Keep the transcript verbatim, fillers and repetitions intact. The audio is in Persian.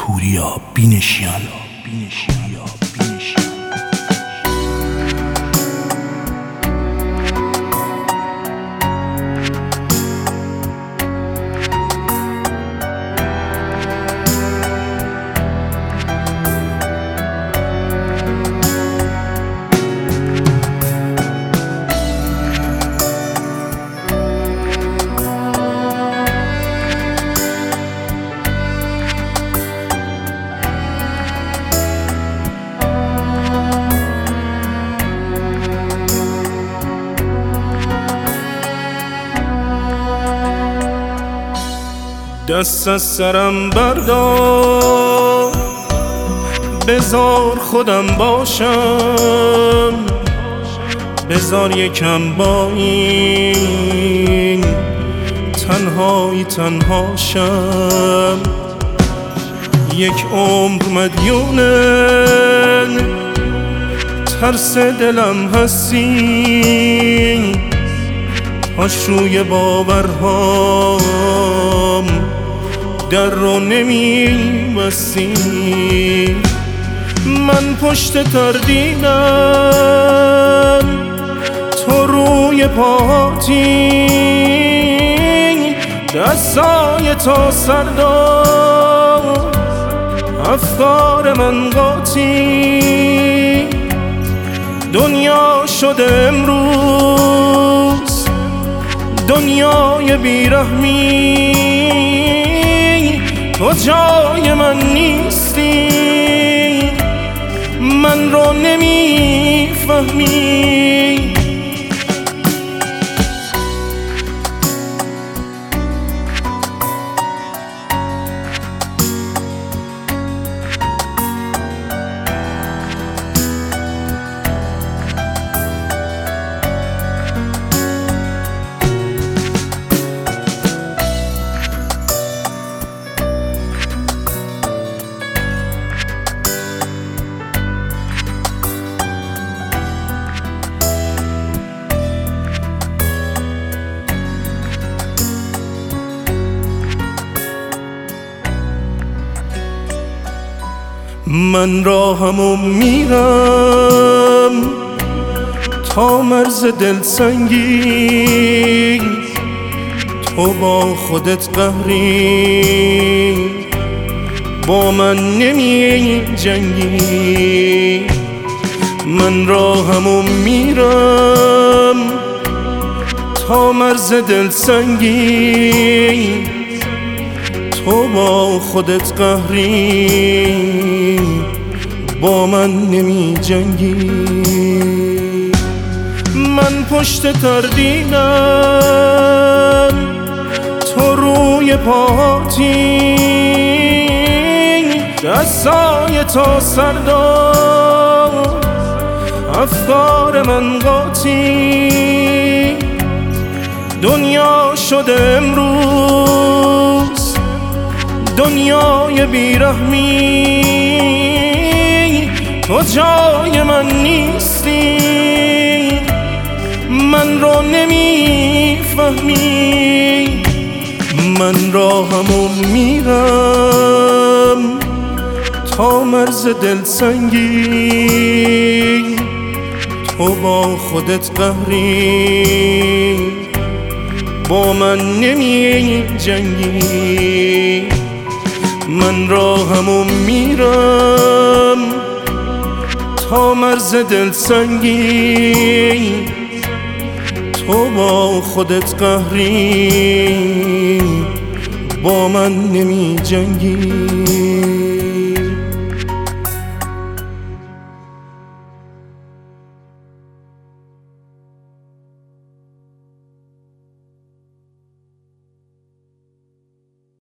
پوریا بینشیان. دست از سرم بردار، بذار خودم باشم، بذار یکم با این تنهایی تنهاشم. یک عمر مدیون ترس دلم هستی، پاش روی باورهام در رو نمی بستی. من پشت تردیدم، تو روی پاهاتی، دستای تو سردار، افکار من قاطی. دنیا شده امروز دنیای بیرحمی، تو جای من نیستی، من رو نمیفهمی. من راهمو میرم تا مرز دلسنگی، تو با خودت قهری، با من نمی جنگی. من راهمو میرم تا مرز دلسنگی، تو با خودت قهری، با من نمی جنگی. من پشت تردیدم، تو روی پاهاتی، دستای تو سردار، افکار من قاطی. دنیا شده امروز دنیای بیرحمی، تو جای من نیستی، من رو نمیفهمی. من راهمو میرم تا مرز دلسنگی، تو با خودت قهری، با من نمی جنگی. من راهمو میرم تا مرز دلسنگی، تو با خودت قهری، با من نمی جنگی.